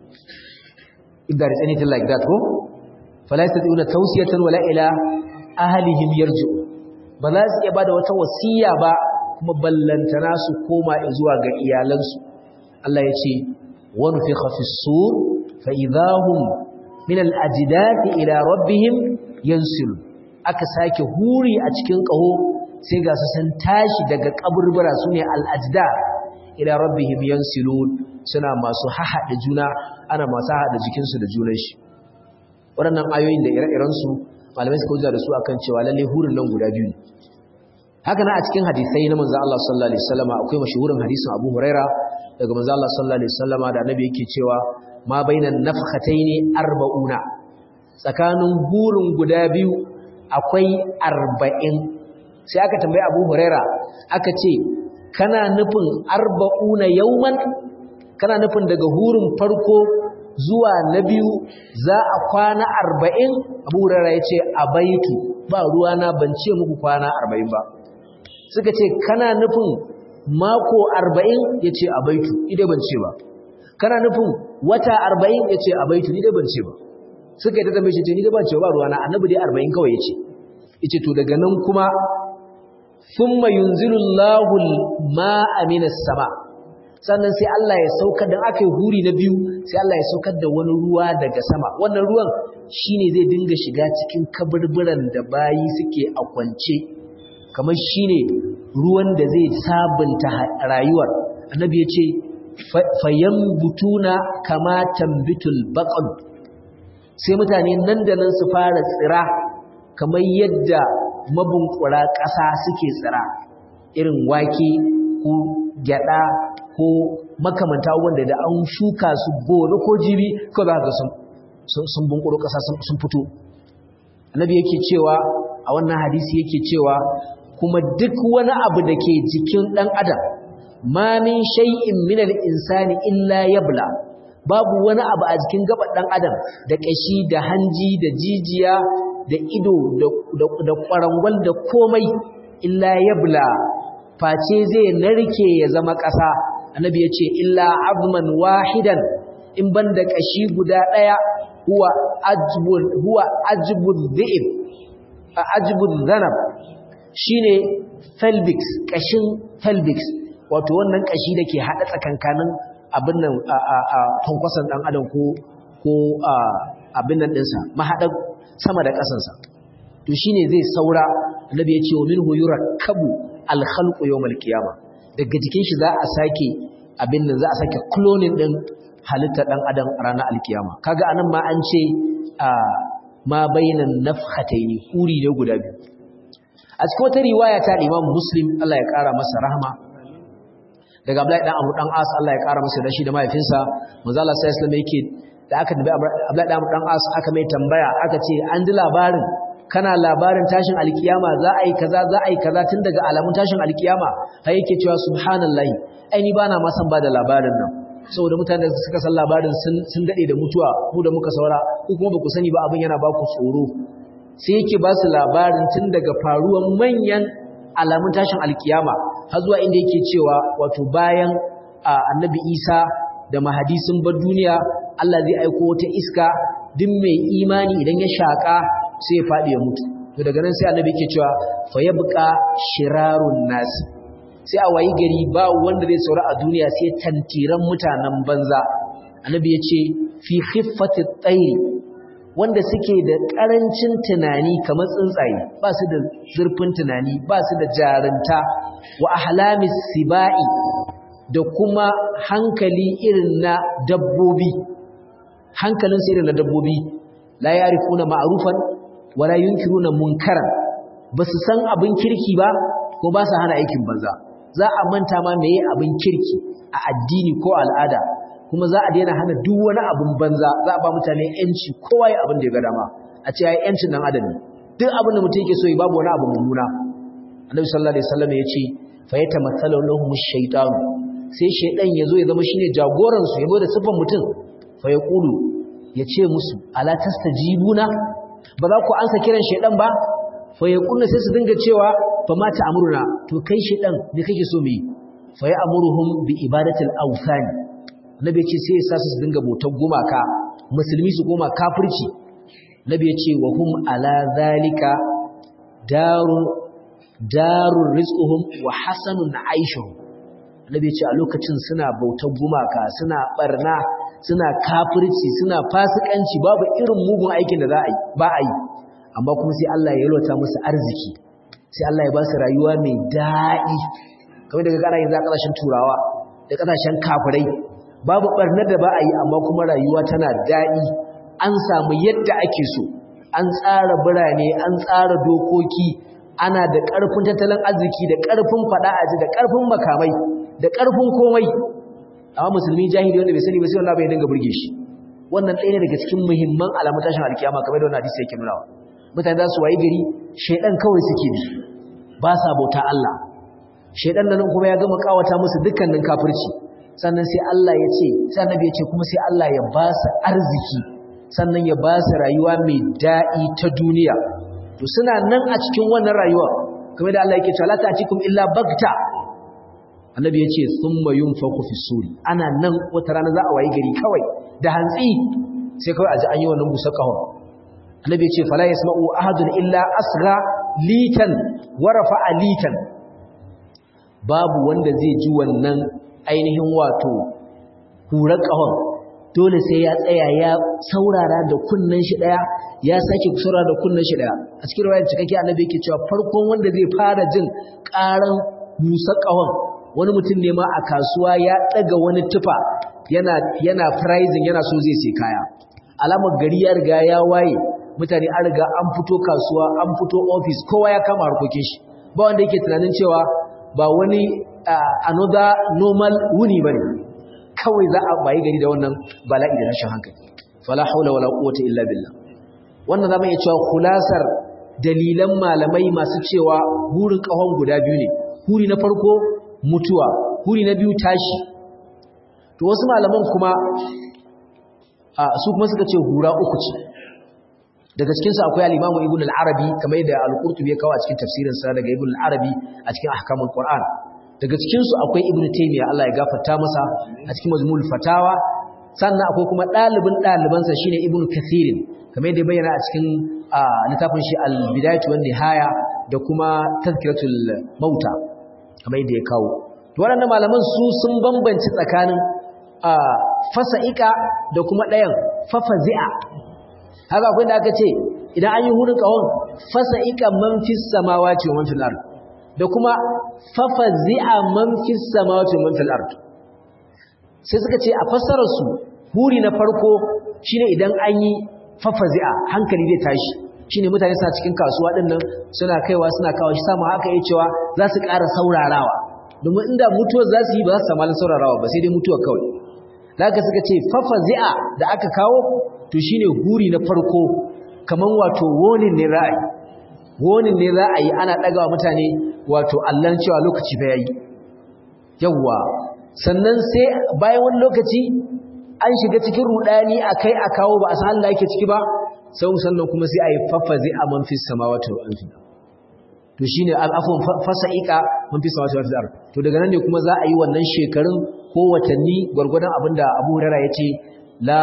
If there is anything like that, ko fala yastati'una tawsiyatan wala ila ahlihim yarji'u, ba za su iya bada wata wasiya ba kuma ballantana su koma zuwa ga iyalansu. Allah ya ce wa nufikha fis sur fa idahum min al ajdati ila rabbihim yansilun, aka sake huri a cikin ƙaho sai ga su sun tashi daga kaburbura, su ne al'ajda, ila rabbihim yansilun, suna masu hahaɗa juna, ana masu hahaɗa jikinsu da junan shi. Waɗannan ayoyin da ire-irensu malamai suka hujja da su akan cewa lalle hurin nan guda biyu ne. Haka na a cikin hadisai na manzo Allah sallallahu alaihi wasallam akwai mashhurin hadisin Abu Huraira daga manzo Allah sallallahu alaihi wasallam da annabi yake cewa ma bainan nafkhataini 40, tsakanin hurin guda biyu akwai 40. Sai aka tambayi Abu Huraira aka ce kana nufin 40 yawman, kana nufin daga hurin farko zuwa na biyu za a kwana 40? Abu Huraira ya ce abaitu, ba ruwana, ban ce muku kwana 40 ba. Suka ce kana nufin mako 40? Ya ce abaitu, ida ban ce ba. Kana nufin wata 40? Ya ce abaitu, ni da ban ce ba. Suka yi ta tambaye shi ce ni da ban ce ba ruwana, annabi dai 40 kawai ya ce. Ya ce to daga nan kuma thumma yunzilullahu al-ma'a minas sama, sannan sai Allah ya saukar da aka yi huri na biyu, sai Allah ya saukar da wani ruwa daga sama. Wannan ruwan shine zai dinga shiga cikin kaburburan da bayi suke a kwance, kamar shine ruwan da zai sabunta rayuwar. Annabi ya ce fayambutuna kama tambitul baqal, sai mutane nan da nan su fara tsira kamar yadda mabunkura ƙasa suke tsira, irin wake ko gyada ko makamanta wanda da an shuka su gobe ko jibi ko za ka sun bunkuro ƙasa sun fito. Annabi yake cewa a wannan hadisi yake cewa kuma duk wani abu da ke jikin ɗan adam ma min shay'in min al-insani illa yabla babu wani abu a jikin gaban ɗan adam da ƙashi da hanji da jijiya da ido da ƙwarangwal da komai illa yabla face zai narke ya zama ƙasa annabi ya ce illa azman wahidan in banda ƙashi guda ɗaya huwa ajbul dhi'ib ajbul dhanab shine pelvic ƙashin pelvic wato wannan ƙashi dake hada tsakankanin abin nan a kwankwason dan adam ko abin nan dinsa mahadar sama da ƙasansa to shine zai saura annabi ya ce wa minhu yurakkabu al-khalqu yawm al-qiyamah daga jikin shi za a sake abin nan za a sake cloning din halitta dan adam ranar al-qiyama kaga anan ma an ce ma bainan nafkhataini huri ne guda biyu a cikin wata riwaya ta Imam Muslim Allah ya kara masa rahma daga Abdullahi dan Amr dan As Allah ya kara masa da shi da mahaifinsa manzo Allah sallallahu alaihi wasallam yake da aka tabi Abdullahi dan Amr dan As aka mai tambaya aka ce an ji labarin kana labarin tashin alkiyama za a yi kaza tun daga alamun tashin alkiyama har yake cewa subhanallahi ai ni bana ma san ba da labarin nan saboda mutanen da suka san labarin sun dade da mutuwa mu da muka saura ku kuma ba ku sani ba abin yana ba ku tsoro sai yake ba su labarin tun daga faruwan manyan alamun tashin alkiyama har zuwa inda yake cewa wato bayan annabi Isa da mahadi sun bar duniya Allah zai aiko wata iska duk mai imani idan ya shaka sai ya fadi ya mutu to daga nan sai annabi yake cewa fa yabqa shirarun nas sai a wayi gari ba wanda zai saura a duniya sai tantiran mutanen banza annabi yace fi khiffati at-tayr wanda suke da karancin tunani kamar tsuntsaye ba su da zurfin tunani ba su da jarunta wa ahlamis sibai da kuma hankali irin na dabbobi hankalin su irin na dabbobi la yarifuna ma'rufan wala yunkiruna munkaran basu san abin kirki ba ko ba su hana aikin banza za a manta ma meye abin kirki a addini ko al'ada kuma za a daina hana duk wani abin banza za a ba mutane yanci kowa ya abin da ya ga dama a ce ai yancin dan adam duk abin da mutum yake so ya babu wani abu mummuna annabi sallallahu alaihi wasallam ya ce fa yatamathalu lahum ash-shaytan sai shaydan yazo ya zama shine jagoran su yabo da sifan mutum fa yaqulu ya ce musu ala tastajibuna ba za ku ansa kiran shaydan ba fa yaqulu sai su dinga cewa fa ma ta'muruna to kai shaydan ne kake so mu yi fa ya'muruhum bi ibadatil awthan nabi ce sai ya sa su dinga bautar gumaka musulmi su goma kafirci nabi ce wa hum ala zalika darur rizquhum wa hasanun aishuhum nabi ce a lokacin suna bautar gumaka suna barna suna kafirci suna fasikanci babu irin mugun aikin da za a yi ba a yi amma kuma sai Allah ya yalwata musu arziki sai Allah ya ba su rayuwa mai daɗi kamar daga kana yanzu a ƙasashen turawa da ƙasashen kafirai babu barnar da ba a yi amma kuma rayuwa tana daɗi an samu yadda ake so an tsara birane an tsara dokoki ana da ƙarfin tattalin arziki da ƙarfin faɗa aji da ƙarfin makamai da ƙarfin komai amma musulmi jahili wanda bai sani ba sai wallahi bai dinga burge shi wannan ɗaya ne daga cikin muhimman alamun tashin alkiyama kamar da wannan hadisi yake nuna mutane za su wayi gari shedan kawai suke bi ba sa bauta Allah shedan nan kuma ya gama kawata musu dukkanin kafirci sannan sai Allah ya ce sai annabi ya ce kuma sai Allah ya ba su arziki sannan ya ba su rayuwa mai daɗi ta duniya to suna nan a cikin wannan rayuwa kamar da Allah yake cewa la ta'tikum illa bagta annabi ya ce thumma yunfaku fi suri ana nan wata rana za a wayi gari kawai da hantsi sai kawai a ji an yi wannan busa kahon annabi ya ce fala yasma'u ahadun illa asgha litan wa rafa'a litan babu wanda zai ji wannan ainihin wato hurar kahon dole sai ya tsaya ya saurara da kunnen shi daya ya sake saurara da kunnen shi daya a cikin riwayar cikakke annabi yake cewa farkon wanda zai fara jin karan busa kahon wani mutum ne ma a kasuwa ya daga wani tufa yana pricing yana so zai sai kaya alamar gari ya riga ya waye mutane an riga an fito kasuwa an fito office kowa ya kama harkokin shi ba wanda yake tunanin cewa ba wani another normal wuni bane kawai za a bayi gari da wannan bala'i da rashin hankali fala haula wala quwwata illa billah wannan zamu iya cewa khulasar dalilan malamai masu cewa hurin kahon guda biyu ne, huri na farko mutuwa, huri na biyu tashi. To wasu malaman kuma su kuma suka ce hura uku ce. Daga cikinsu akwai al-Imam Ibn al-Arabi kamar da al-Qurtubi ya kawo a cikin tafsirinsa daga Ibn al-Arabi a cikin ahkamul Qur'an. Daga cikinsu akwai Ibn Taymiyyah Allah ya gafarta masa a cikin Majmu'ul Fatawa. Sannan akwai kuma ɗalibansa shine Ibn Kathir kamar da bayyana a cikin littafin shi al-Bidayatu wan Nihaya da kuma Tazkiratul Mauta kamar da ya kawo. To waɗannan malaman su sun bambance tsakanin fasa'ika da kuma ɗayan fafazi'a. Haka akwai da aka ce idan an yi hurin kawon fasa'ika man fis samawati wa man fil ard da kuma fafazi'a man fis samawati wa man fil ard. Sai suka ce a fassarar su huri na farko shine idan an yi fafazi'a hankali zai tashi, shine mutane suna cikin kasuwa din nan suna kaiwa suna kawo shi samu haka yace cewa za su ƙara saurarawa, domin inda mutuwa za su yi ba za su samu saurarawa ba sai dai mutuwa kawai. Daga suka ce fafazi'a da aka kawo to shine huri na farko, kaman wato wonin ne ra'ayi ana dagawa mutane wato allan cewa lokaci fa yayi. Yawwa sannan sai bayan wani lokaci an shiga cikin rudani akai a kawo ba a san Allah yake ciki ba, sai sannan kuma sai ayi fafazi'a man fis samawati wal ardi. To shine afwan fasa'ika man fis samawati wal ardi. To daga nan ne kuma za a yi wannan shekarun ko watanni gurgurdan abinda Abu Hurairah yace la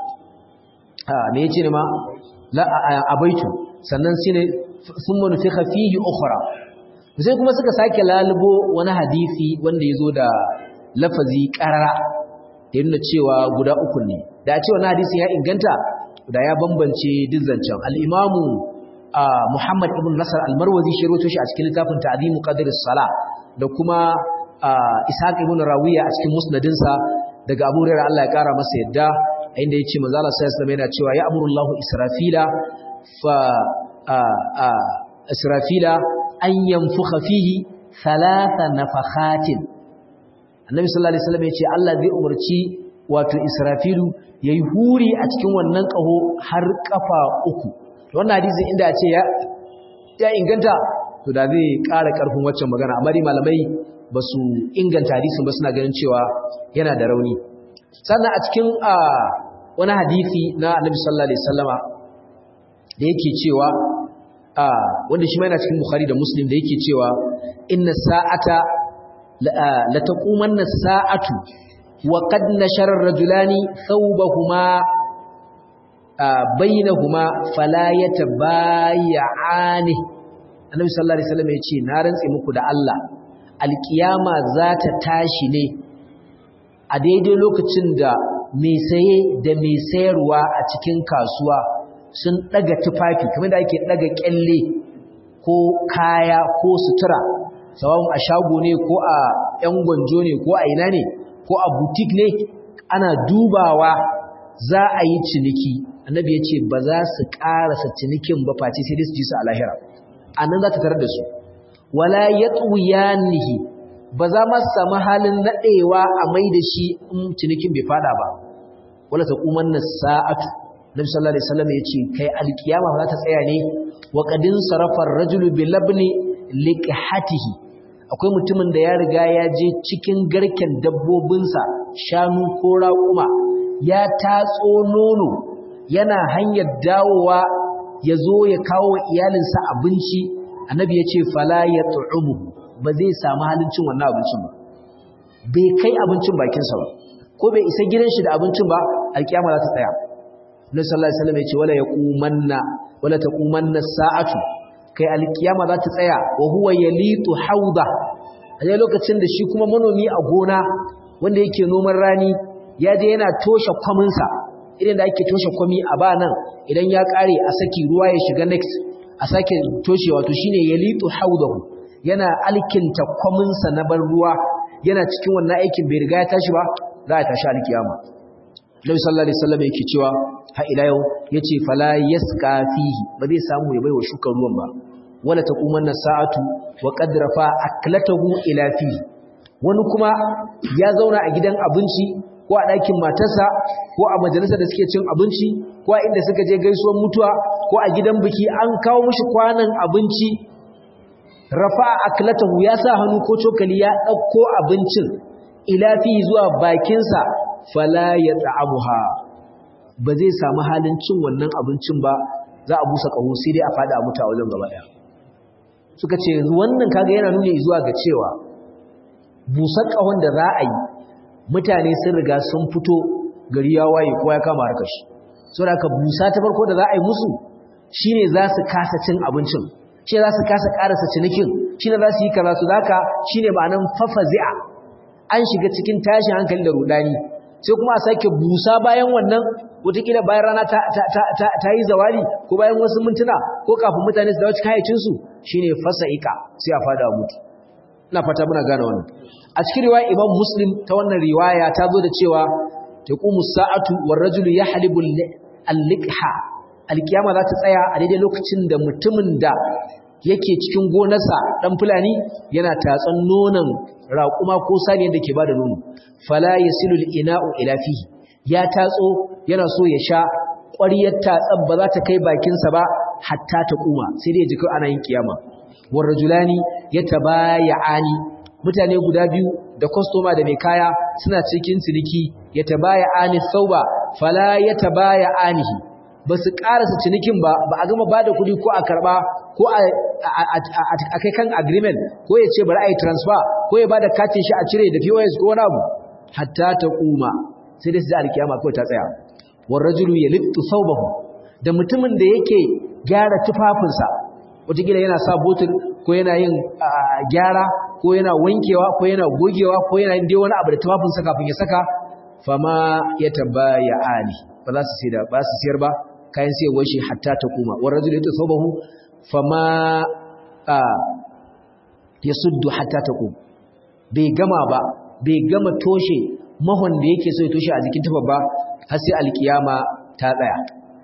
me yace ne ma la abaitu, sannan shine thumma nufikha fihi ukhra. Sai kuma suka sake lalubo wani hadisi wanda yazo da lafazi qarara da yana cewa guda uku ne. Da a ce wannan hadisin ya inganta da ya bambance duk zancen. Al-Imam Muhammad ibn Nasr al-Marwazi shi rawaito shi a cikin littafin Ta'zim Qadr as-Salah da kuma Ishaq ibn Rawiya a cikin musnadinsa daga Abu Hurairah Allah ya kara masa yadda inda yace manzo Allah sallallahu alaihi wasallam yana cewa ya amurullahu Israfila an yanfukha fihi thalatha nafakhatin. Annabi sallallahu alaihi wasallam yace Allah zai umarci wato Israfilu yayi huri a cikin wannan kaho har kafa uku. Wannan hadisi inda a ce ya inganta to da zai ƙara ƙarfin waccan magana, amma dai malamai ba su inganta hadisin ba, suna ganin cewa yana da rauni. Sannan a cikin wani hadisi na Annabi sallallahu alaihi wasallama da yake cewa wanda shi ma yana cikin Bukhari da Muslim da yake cewa inna sa'ata la taqumanna sa'atu wa qad nashara ar-rajulani thawbahuma bainahuma fala yatabayani. Annabi sallallahu alaihi wasallam yace na rantse muku da Allah alkiyama za ta tashi ne a daidai lokacin da mai saye da mai sayarwa a cikin kasuwa sun daga tufafi kamar da ake daga kyalle ko kaya ko sutura, sawa'un a shago ne ko a yan gwanjo ne ko a ina ne ko a boutique ne, ana dubawa za a yi ciniki. Annabi ya ce ba za su ƙarasa cinikin ba face sai dai su ji su a lahira, a nan za ta tarar da su. Wala yatwiyanihi, ba za ma su samu halin naɗewa a mai da shi in cinikin bai fada ba. Wala taqumanna sa'atu, Nabi sallallahu alaihi wasallam ya ce kai alkiyama za ta tsaya ne wa qadin sarafa ar-rajulu bi labni liqhatihi. Akwai mutumin da ya riga ya je cikin garken dabbobinsa, shanu ko raƙuma, ya tatso nono, yana hanyar dawowa ya zo ya kawo wa iyalinsa abinci. Annabi ya ce fala ya tu'umu, ba zai samu halin cin wannan abincin ba, bai kai abincin bakinsa ba, ko bai isa gidan shi da abincin ba, alkiyama za ta tsaya. Nabi sallallahu alaihi wasallam ya ce wala taqumanna sa'atu, kai alkiyama za ta tsaya wa huwa yalitu hauda, a lokacin da shi kuma manomi a gona wanda yake noman rani ya je yana toshe kwaminsa idan da ake toshe kwami a ba nan, idan ya kare a saki ruwa ya shiga next a sake toshe, wato shine yalitu haudahu, yana alkinta kwaminsa na bar ruwa, yana cikin wannan aikin bai riga ya tashi ba, za a tashi alkiyama. Nabi sallallahu alaihi wasallam yake cewa ha ila yau yace fala yasqa fihi, ba zai samu ya baiwa shukar ruwan ba. Wala taqumanna sa'atu wa qad rafa aklatahu ila fihi, wani kuma ya zauna a gidan abinci ko a ɗakin matarsa ko a majalisar da suke cin abinci ko a inda suka je gaisuwar mutuwa ko a gidan biki an kawo mishi kwanan abinci rafa aklatahu ya sa hannu ko cokali ya ɗauko abincin ila fi zuwa bakinsa fala ya ta'abuha ba zai samu halin cin wannan abincin ba za a busa ƙaho sai dai a faɗi a mutu a wajen gaba ɗaya suka ce wannan kaga yana nuni zuwa ga cewa busar ƙahon da za a yi mutane sun riga sun fito gari ya waye kowa ya kama harkar shi saboda haka busa ta farko da za a yi musu shine za su kasa cin abincin shine za su kasa karasa cinikin shine za su yi kaza su zaka shine ma'anan fafazi'a an shiga cikin tashin hankali da rudani sai kuma a sake busa bayan wannan wataƙila bayan rana ta yi zawali ko bayan wasu mintuna ko kafin mutane su dawo cikin hayacinsu shine fasa'ika sai a fada mutu ina fata muna gane wannan a cikin riwaya Imam Muslim ta wannan riwaya ta zo da cewa taqumu sa'atu war rajulu yahlibu al-liqha al-qiyama za ta tsaya a daidai lokacin da mutumin da yake cikin gonarsa dan fulani yana tatsan nonon raƙuma ko saniyar da ke bada nono fala yasilu al-ina'u ila fihi ya tatso yana so ya sha ƙwariyar tatsan ba za ta kai bakinsa ba hatta ta kuma sai dai jikin ana yin kiyama war rajulani yatabaya'ani mutane guda biyu da customer da mai kaya suna cikin ciniki yatabaya'ani sauba fala yatabaya'anihi basu karasa cinikin ba a gama bada kudi ko a karba ko a kai kan agreement ko ya ce bari a yi transfer ko ya bada katin shi a cire da POS ko wani abu hatta ta kuma sai dai su da alkiyama kawai ta tsaya war rajulu yalittu thawbahu da mutumin da yake gyara tufafinsa wataƙila yana sa botul ko yana yin gyara ko yana wankewa ko yana gogewa ko yana yin dai wani abu da tufafinsa kafin ya saka fama ya tabaya ali ba za su sai da ba su siyar ba kayan sayarwar shi hatta ta kuma war rajulu yalittu thawbahu fama yasuddu hatta ta kuma bai gama toshe mahon da yake so ya toshe a jikin tufa ba har sai alkiyama ta tsaya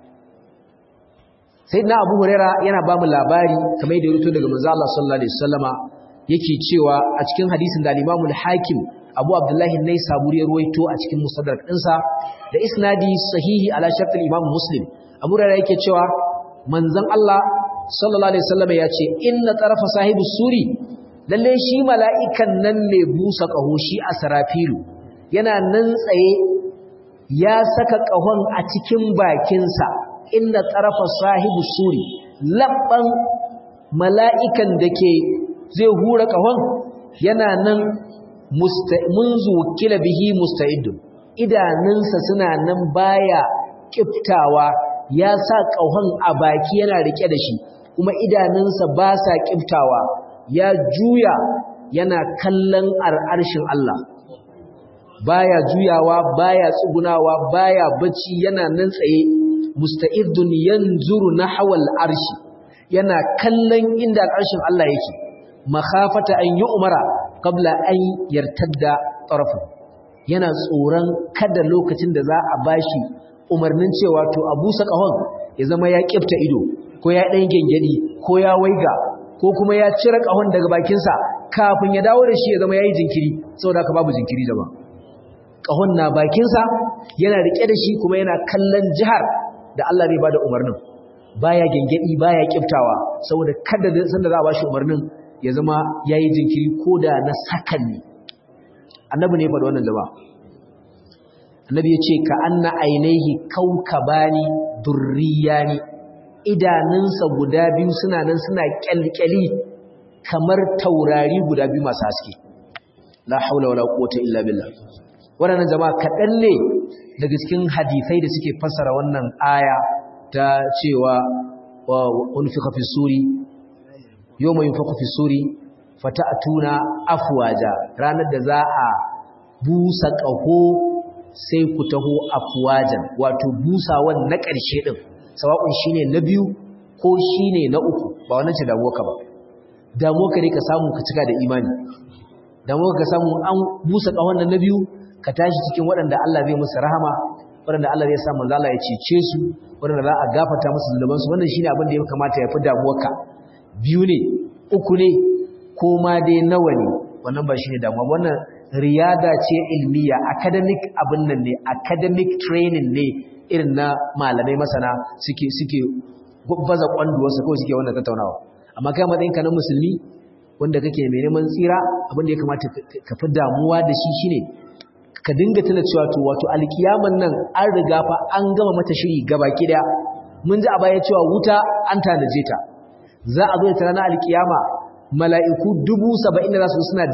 sayyidina Abu Huraira yana ba mu labari kamar da ya rubuto daga manzo Allah sallallahu alaihi wasallama yake cewa a cikin hadisin da Imam al-Hakim Abu Abdullah an-Naisaburi ya ruwaito a cikin Mustadrak ɗinsa da isnadi sahihi ala shart al-Imam Muslim Abu Huraira yake cewa manzon Allah sallallahu alaihi wasallama ya ce inna tarafa sahibus suri lalle shi mala'ikan nan mai busa ƙaho shi a sarafilu yana nan tsaye ya saka ƙahon a cikin bakinsa inna tsarafa sahibu suri labban mala'ikan da ke zai hura ƙahon yana nan munzu kila bihi musta'idun idanunsa suna nan baya ƙiftawa ya sa ƙahon a baki yana riƙe da shi kuma idanunsa ba sa ƙiftawa ya juya yana kallon al'arshin Allah baya juyawa baya tsugunawa baya bacci yana nan tsaye musta'iddun yanzuru nahwa al'arshi yana kallon inda al'arshin Allah yake makhafata an yu'mara qabla an yartadda tarafu yana tsoron kada lokacin da za a bashi umarnin cewa to Abu Sakahon ya zama ya kifta ido ko ya dan gengedi ko ya waiga ko kuma ya cire kahon daga bakinsa kafin ya dawo da shi ya zama yayi jinkiri saboda haka babu jinkiri da ba kahon na bakinsa yana rike da shi kuma yana kallon jihar da Allah zai bada umarnin baya gengedi baya kiftawa saboda kada sanda za a bashi umarnin ya zama yayi jinkiri koda na sakanni annabi ne faɗa wannan jama'a annabi ya ce ka anna ainihi kaukabani durriyani idanunsa guda biyu suna nan suna kyalkyali kamar taurari guda biyu masu haske la haula wala quwwata illa billah wannan jama'a kadan ne daga cikin hadisai da suke fassara wannan aya ta cewa wa unfiqa fi suri yawma yunfaqu fi suri fata'tuna afwaja ranar da za a busa ƙaho sai ku taho afwajan wato busawan na ƙarshe din sawa'un shine na biyu ko shine na uku ba wannan ce damuwa ka ba damuwa ka ne ka samu ka cika da imani damuwa ka samu an busa ƙahon nan na biyu ka tashi cikin waɗanda Allah zai musu rahama waɗanda Allah zai sa manzo Allah ya cece su waɗanda za a gafarta musu zunuban su wannan shine abin da ya kamata ya fi damuwa ka biyu ne uku ne ko ma dai nawa ne wannan ba shine damuwa wannan riyada ce ilmiya, academic abin nan ne, academic training ne irin na malamai masana suke baza kwanduwarsa kawai suke wannan tattaunawa. Amma kai matsayinka na musulmi wanda kake mai neman tsira, abin da ya kamata ka fi damuwa da shi shine ka dinga tuna cewa to wato alkiyaman nan an riga fa an gama mata shiri gabaki daya. Mun ji a baya cewa wuta an tanaje ta, za a zo ta ranar alkiyama mala'iku 70,000 da za su suna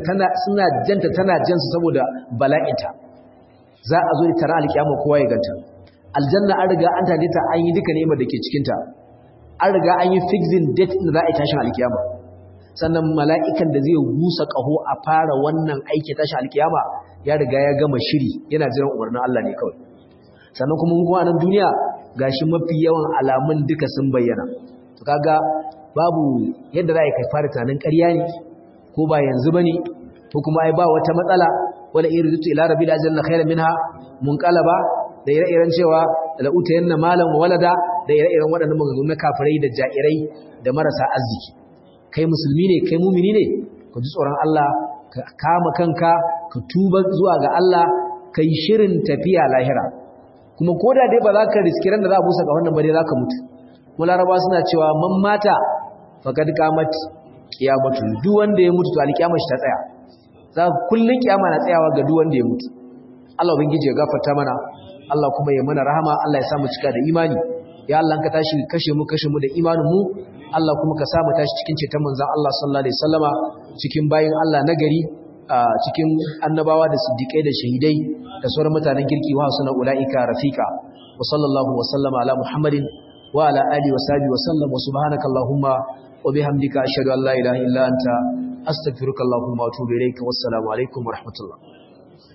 janta tana jansu saboda bala'inta. Za a zo ta ranar alkiyama kowa ya ganta. Aljanna an riga an tanaje ta, an yi duka ni'imar da ke cikinta, an riga an yi fixing date da za a yi tashin alkiyama. Sannan mala'ikan da zai busa ƙaho a fara wannan aiki tashin alkiyama ya riga ya gama shiri, yana jiran umarnin Allah ne kawai. Sannan kuma mun nan duniya gashi mafi yawan alamun duka sun bayyana. To kaga babu yadda za a yi kai fara tunanin ƙarya ne ko ba yanzu bane ko kuma ai ba wata matsala, wala irjitu ila rabbil ajalla khairan minha munqalaba, da ire-iren cewa la utayanna malan wa walada, da ire-iren waɗannan maganganu na kafirai da jairai da marasa arziki. Kai musulmi ne, kai mumini ne, ka ji tsoron Allah, ka kama kanka, ka tuba zuwa ga Allah, kai shirin tafiya lahira. Kuma koda dai ba za ka riski ran da za a busa ga wannan bare za ka mutu. Mu Laraba suna cewa man mata faqad qamat qiyamatu, duk wanda ya mutu to alkiyama shi ta tsaya. Za kullun kiyama na tsayawa ga duk wanda ya mutu. Allah ubangiji ya gafarta mana, Allah kuma ya mana rahama, Allah ya sa mu cika da imani. Ya Allah ka tashi kashe mu da imanin mu, Allah kuma ka sa mu tashi cikin ceton manzon Allah sallallahu alaihi wasallama, cikin bayin Allah nagari, cikin annabawa da siddiqai da shahidai da sauran mutanen kirki wa suna ulaika rafika. Wa sallallahu wa sallama ala Muhammadin wa ala alihi wa sahbihi wa sallam, wa subhanaka allahumma wa bihamdika ashhadu an la ilaha illa anta astaghfiruka allahumma wa atubu ilayka. Wassalamu alaikum wa rahmatullah.